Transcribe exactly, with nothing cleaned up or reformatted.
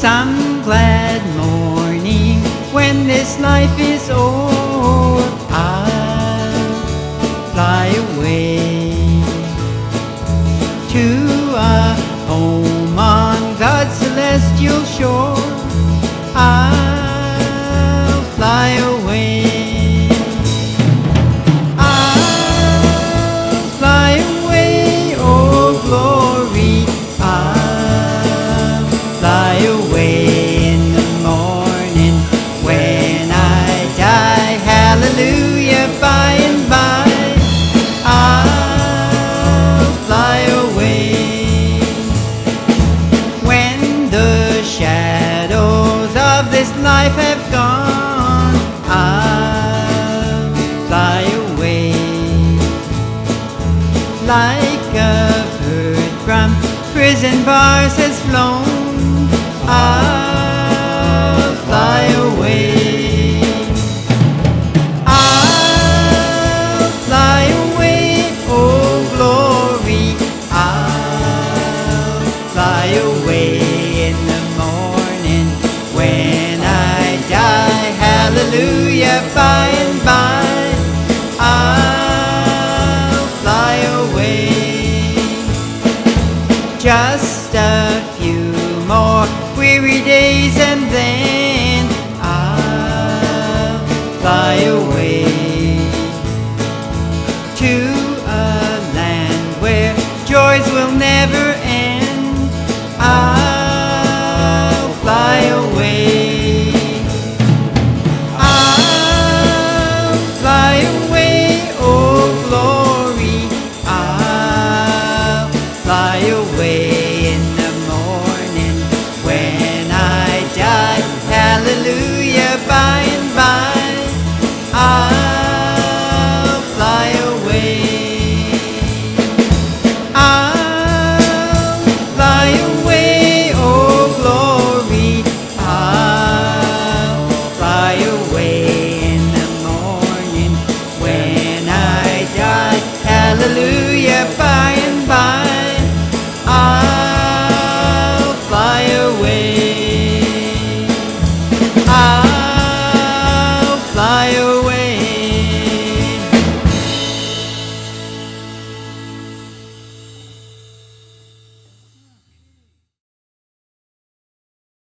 some glad morning when this life is o'er, I'll fly away to a home on God's celestial shore. I'll fly away. I'll fly away, oh glory. I'll fly away in the morning when I die. Hallelujah, by and by. I'll fly away when the shadows of this life have gone. I'll fly away like a bird from prison bars has flown. I'll fly away. I'll fly away, oh glory. I'll fly away in the morning when I die. Hallelujah, by and by. I'll fly away. Just a few more weary days and then I'll fly away to a land where joys will never